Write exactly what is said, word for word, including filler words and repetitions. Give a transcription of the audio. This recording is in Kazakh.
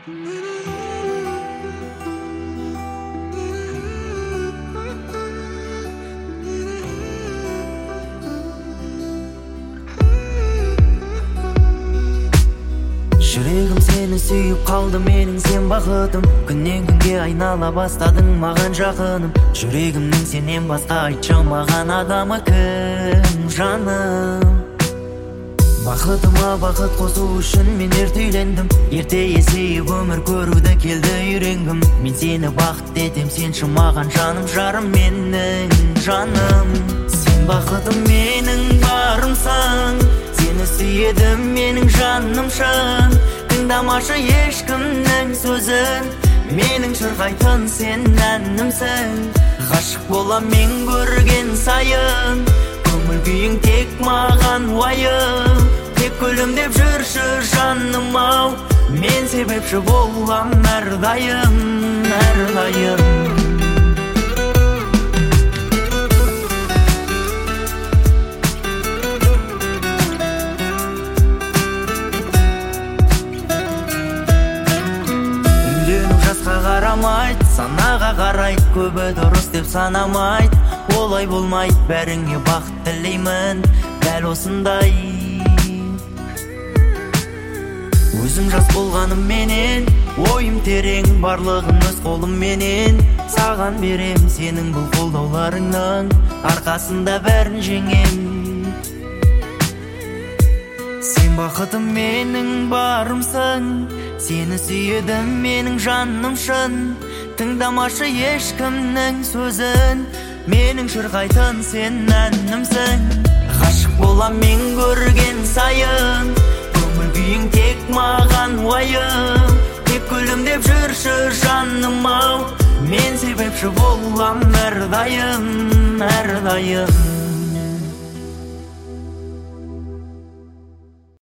Жүрегім сені сүйіп қалды менің сен бақытым. Күннен күнге айнала бастадың маған жақыным. Жүрегімнің сенен басқа айтшы маған адамы кім жаным. Бақытыма бақыт қосу үшін мен ерте үйлендім. Ерте есейіп өмір көруді келді үйренгім. Мен сені бақыт етем, сенші маған жаным жарым менің жаным. Сен бақытым менің барымсың, сені сүйедім менің жаным шын. Тыңдамашы ешкімнің сөзін, менің шырқайтын сен әнімсің. Ғашық болам мен көрген сайын, көңіл күйің тек маған уайым. Тек күлімдеп жүрші жаным ау, мен себепші болам әрдайым, әрдайым. Қарамайды, санаға қарайды, көбі дұрыс деп санамайды. Олай болмайды, бәріңе бақыт тілеймін, дәл осындай. Өзім жас болғаным менен, ойым терең, барлығын өз қолым менен. Саған берем, сенің бұл қолдауларыңның арқасында бәрін жеңем. Сен бақытым менің барымсың, сені сүйедім менің жаным шын. Тыңдамашы ешкімнің сөзін, менің шырқайтын сен әнімсің. Ғашық болам мен көрген сайын, көңіл күйің тек маған уайым. Тек күлімдеп жүрші жаным ау, мен себепші болам әрдайым, әрдайым.